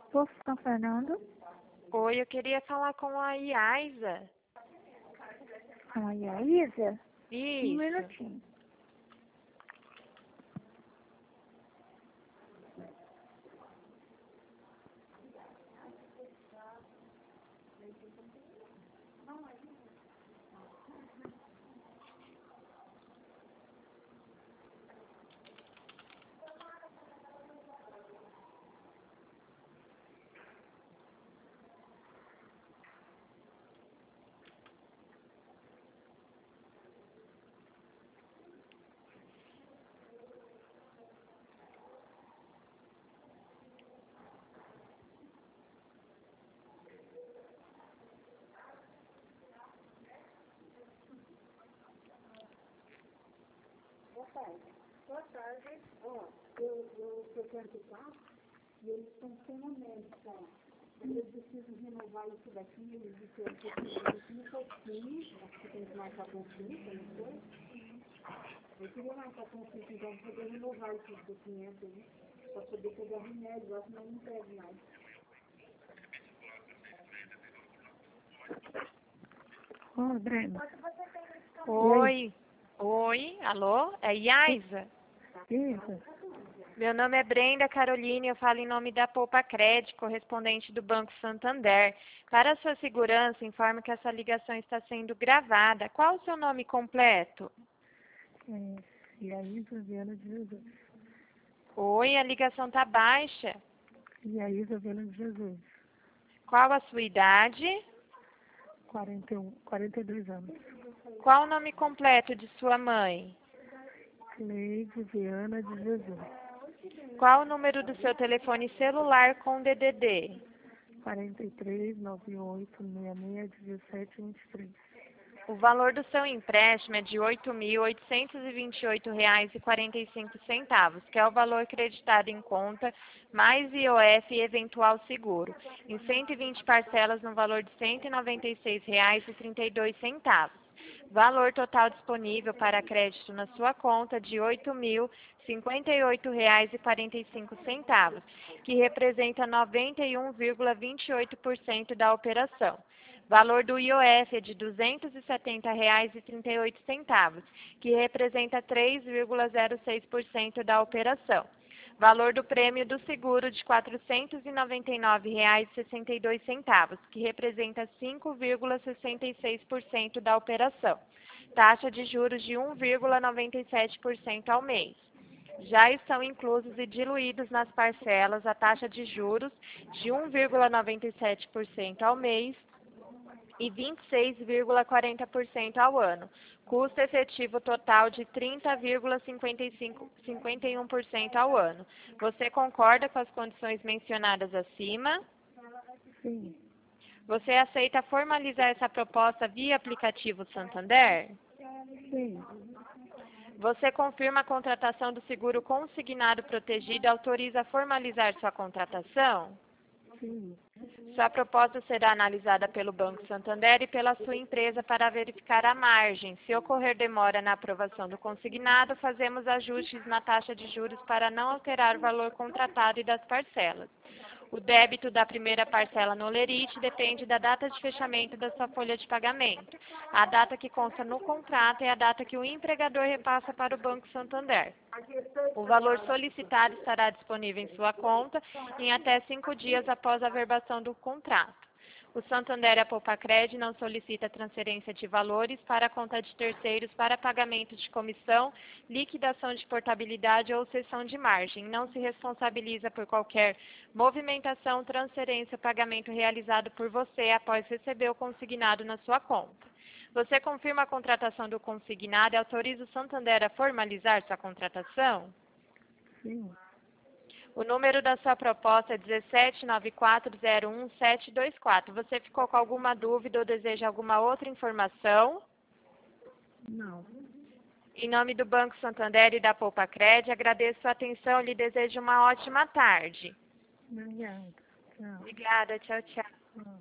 Posto São Fernando. Oi, eu queria falar com a Iaisa. Ai, a Isa? Um Isso. minutinho. Boa tarde. Eu frequento o carro e eles estão sem momento, tá? Eu preciso renovar isso daqui, eles disseram que eu preciso um pouquinho, acho que tem que marcar consulta, não sei? Eu queria marcar consulta, então, para poder renovar esses documentos aí, para poder pegar remédio, eu acho que não pego mais. Ô, Breno. Oi. Oi, alô? É Iaisa? Isso. Meu nome é Brenda Caroline, eu falo em nome da Poupa Crédito, correspondente do Banco Santander. Para a sua segurança, informo que essa ligação está sendo gravada. Qual o seu nome completo? E a Isa Viana de Jesus. Oi, a ligação está baixa. E a Isa Viana de Jesus. Qual a sua idade? 42 anos. Qual o nome completo de sua mãe? Cleide Viana de Jesus. Qual o número do seu telefone celular com DDD? 43 98 66 17 23. O valor do seu empréstimo é de R$ 8.828,45, que é o valor creditado em conta, mais IOF e eventual seguro, em 120 parcelas no valor de R$ 196,32. Valor total disponível para crédito na sua conta de R$ 8.058,45, que representa 91,28% da operação. Valor do IOF é de R$ 270,38, que representa 3,06% da operação. Valor do prêmio do seguro de R$ 499,62, que representa 5,66% da operação. Taxa de juros de 1,97% ao mês. Já estão inclusos e diluídos nas parcelas a taxa de juros de 1,97% ao mês e 26,40% ao ano. Custo efetivo total de 30,51% ao ano. Você concorda com as condições mencionadas acima? Sim. Você aceita formalizar essa proposta via aplicativo Santander? Sim. Você confirma a contratação do seguro consignado protegido e autoriza formalizar sua contratação? Sim. Sua proposta será analisada pelo Banco Santander e pela sua empresa para verificar a margem. Se ocorrer demora na aprovação do consignado, fazemos ajustes na taxa de juros para não alterar o valor contratado e das parcelas. O débito da primeira parcela no Lerite depende da data de fechamento da sua folha de pagamento. A data que consta no contrato é a data que o empregador repassa para o Banco Santander. O valor solicitado estará disponível em sua conta em até 5 dias após a averbação do contrato. O Santander e a Poupa Crédito não solicita transferência de valores para a conta de terceiros para pagamento de comissão, liquidação de portabilidade ou cessão de margem. Não se responsabiliza por qualquer movimentação, transferência ou pagamento realizado por você após receber o consignado na sua conta. Você confirma a contratação do consignado e autoriza o Santander a formalizar sua contratação? Sim. O número da sua proposta é 1794011724. Você ficou com alguma dúvida ou deseja alguma outra informação? Não. Em nome do Banco Santander e da Poupa Crédito, agradeço sua atenção e lhe desejo uma ótima tarde. Obrigada. Tchau. Obrigada, tchau, tchau.